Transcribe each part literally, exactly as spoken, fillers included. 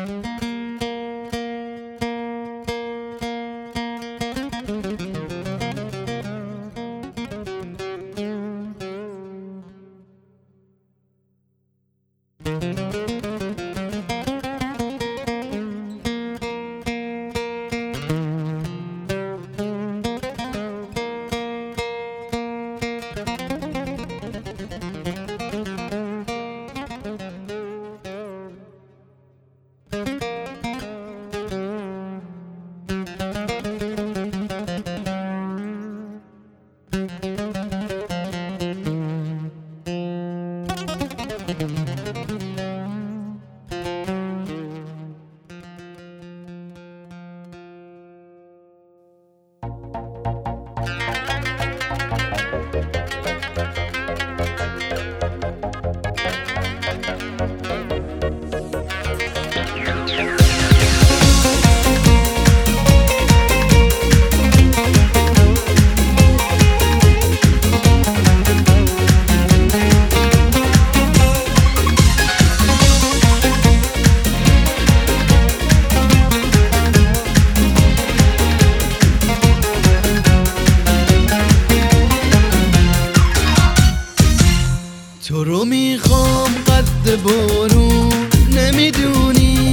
تو رو میخوام قد بارون نمیدونی،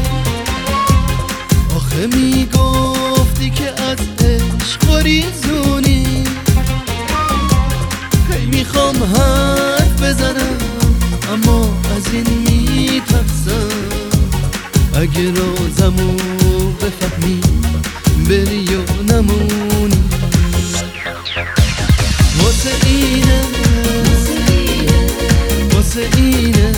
آخه میگفتی که از عشق گریزونی. هی میخوام حرف بزنم اما از این میترسم، اگه رازمو بفهمی بری و نمونی. واسه اینه واسه اینه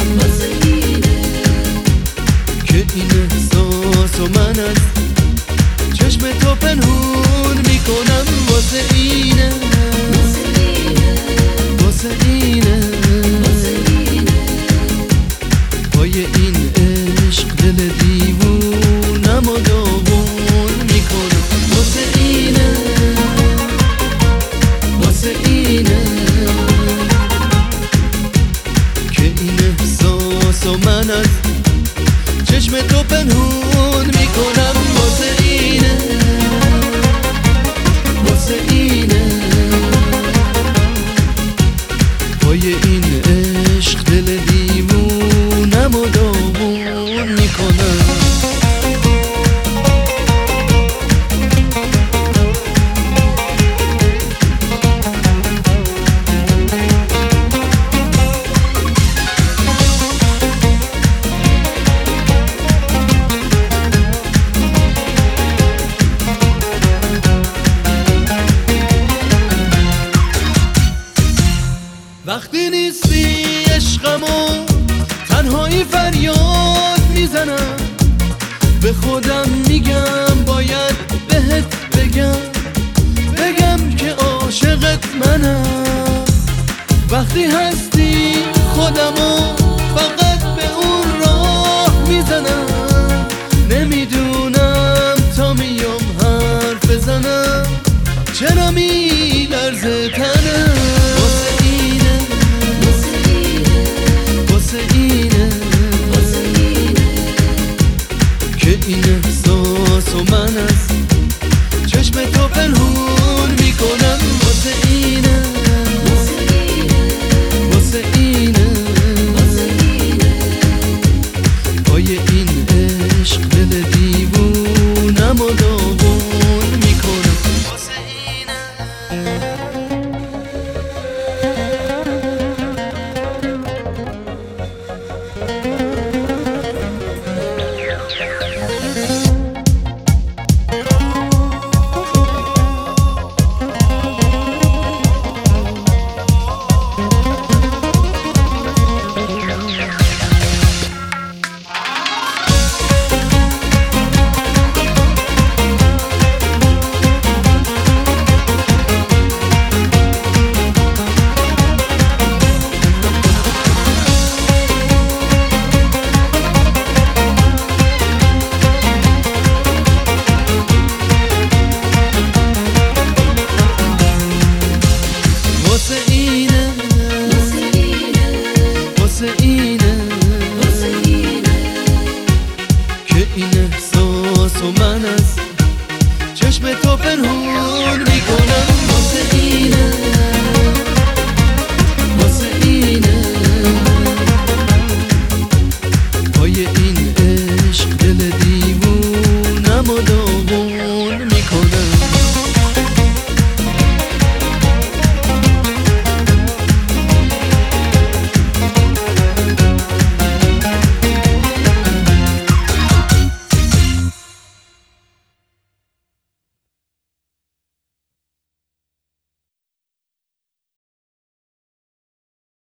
که این احساس و من از چشم تو پنهون میکنم. واسه اینه واسه اینه پای این عشق دل دیوونم و داغون میکنم. واسه اینه واسه اینه و من از چشم تو پنهون میکنم. واسه اینه واسه اینه پای این عشق دل دیوونم و داغون میکنم. وقتی نیستی عشقمو تنهایی فریاد میزنم، به خودم میگم باید بهت بگم بگم که عاشقت منم. وقتی هستی خودمو فقط به اون راه میزنم، نمیدونم تا میام حرف بزنم چرا میلرزه تنم. که این احساس و من از چشم تو پنهون میکنم. واسه اینه واسه اینه پای این عشق دل دیوونم و داغون میکنم. واسه اینه Yeah. این احساس و من از چشم تو پنهون میکنم.